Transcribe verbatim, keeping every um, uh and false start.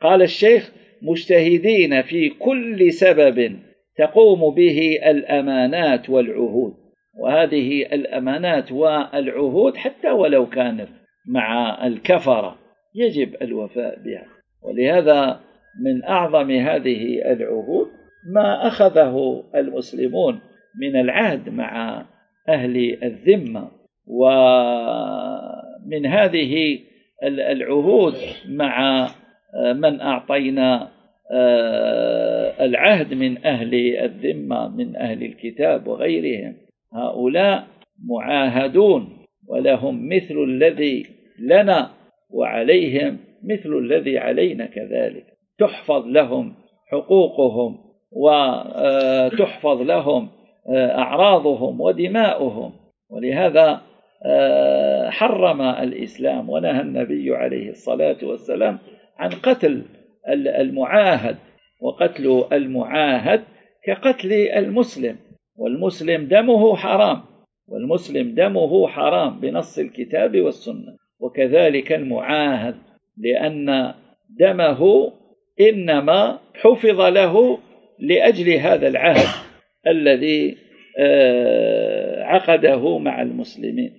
قال الشيخ: مجتهدين في كل سبب تقوم به الأمانات والعهود. وهذه الأمانات والعهود حتى ولو كانت مع الكفرة يجب الوفاء بها. ولهذا من أعظم هذه العهود ما أخذه المسلمون من العهد مع أهل الذمة، ومن هذه العهود مع من أعطينا العهد من أهل الذمة من أهل الكتاب وغيرهم، هؤلاء معاهدون ولهم مثل الذي لنا وعليهم مثل الذي علينا كذلك، تحفظ لهم حقوقهم وتحفظ لهم أعراضهم ودماؤهم. ولهذا حرم الإسلام ونهى النبي عليه الصلاة والسلام عن قتل المعاهد، وقتل المعاهد كقتل المسلم، والمسلم دمه حرام، والمسلم دمه حرام بنص الكتاب والسنة، وكذلك المعاهد، لأن دمه إنما حفظ له لأجل هذا العهد الذي عقده مع المسلمين.